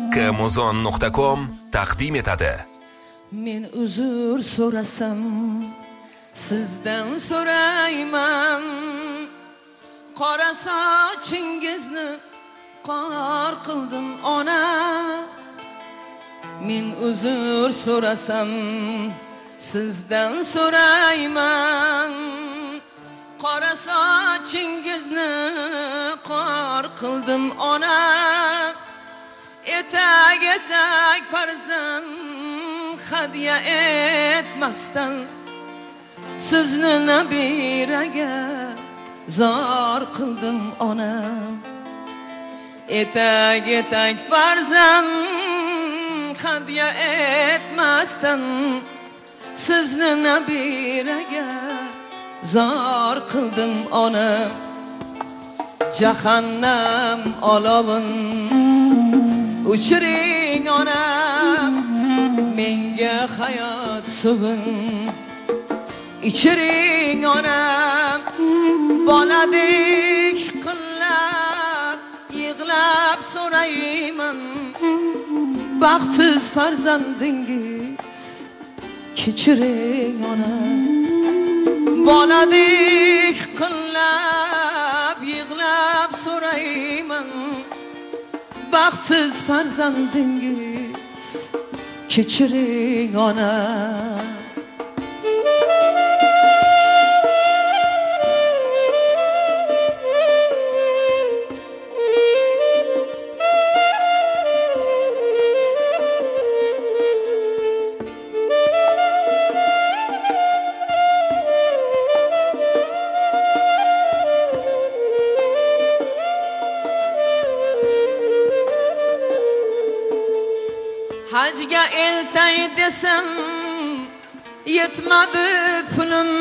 kmuzon.com taqdim etadi. Men uzr so'rasam, sizdan so'rayman. Qora sochingizni qor qildim ona. Men uzr so'rasam, sizdan so'rayman. Qora sochingizni qor qildim ona. Etak etak farzand hadya etmasdan sizni nabiraga zor qildim ona. Etak etak farzand hadya etmasdan sizni nabiraga zor qildim ona. Jahannam olovin uchiring ona, menga hayot suvin ichiring ona. Boladek qillab yig'lab so'rayman, baxtsiz farzandingiz kechiring ona. Boladek qillab yig'lab so'rayman, baxtsiz farzandingiz kechiring ona. Hajga eltay desam yetmadi pulim,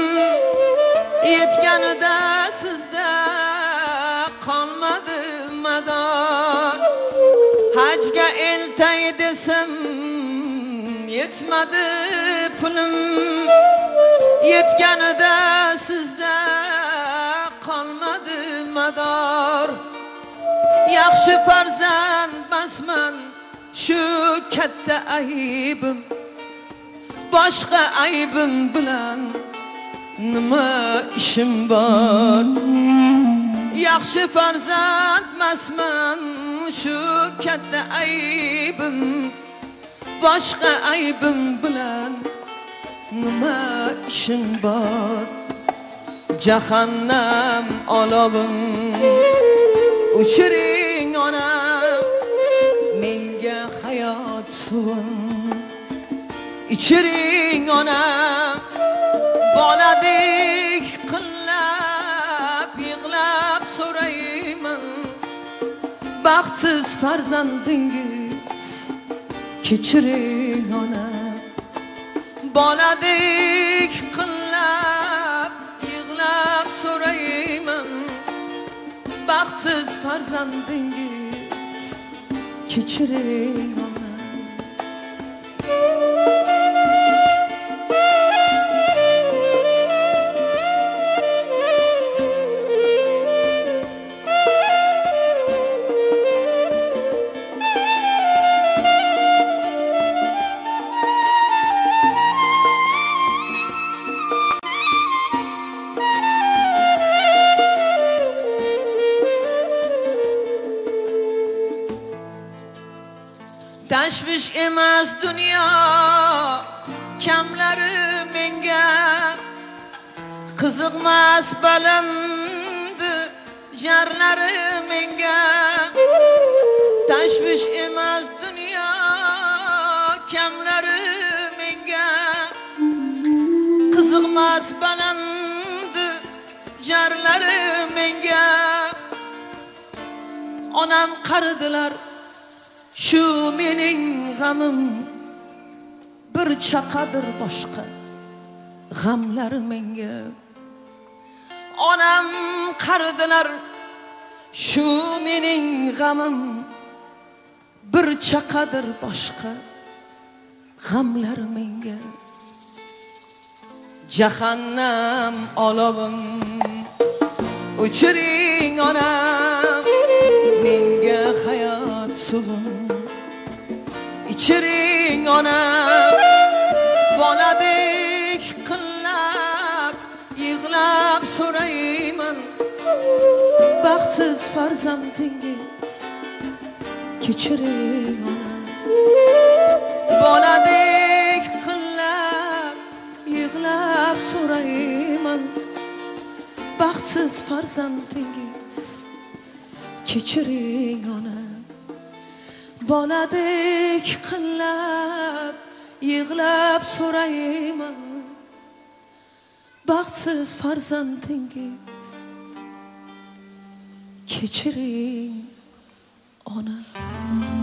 yetganida sizda qolmadi mador. Hajga eltay desam yetmadi pulim, yetganida sizda qolmadi mador. Yaxshi farzand basman shu katta aybim, boshqa aybim bilan nima ishim bor. Yaxshi farzandmasman, shu katta aybim, boshqa aybim bilan nima ishim bor. Jahannam olovin uchiring ona, menga hayot suvin ichiring ona. Boladek qillab yig'lab so'rayman, baxtsiz farzandingiz kechiring ona. Boladek qillab yig'lab so'rayman, baxtsiz farzandingiz kechiring ona. Tashvish emas dunyo kamlari menga, qiziqmas baland jarlari menga. Tashvish emas dunyo kamlari menga, qiziqmas baland jarlari menga. Onam qaridilar shu mening g'amim, bir chaqadir boshqa g'amlari menga. Onam qaridilar shu mening g'amim, bir chaqadir boshqa g'amlari menga. Jahannam olovim uchiring ona, menga hayot suvim kechiring onam, boladek qillab yig'lab so'rayman, baxtsiz farzandingiz kechiring onam, boladek qillab yig'lab so'rayman, baxtsiz farzandingiz kechiring onam, boladek qillab yig'lab so'rayman, baxtsiz farzandingiz kechiring onam.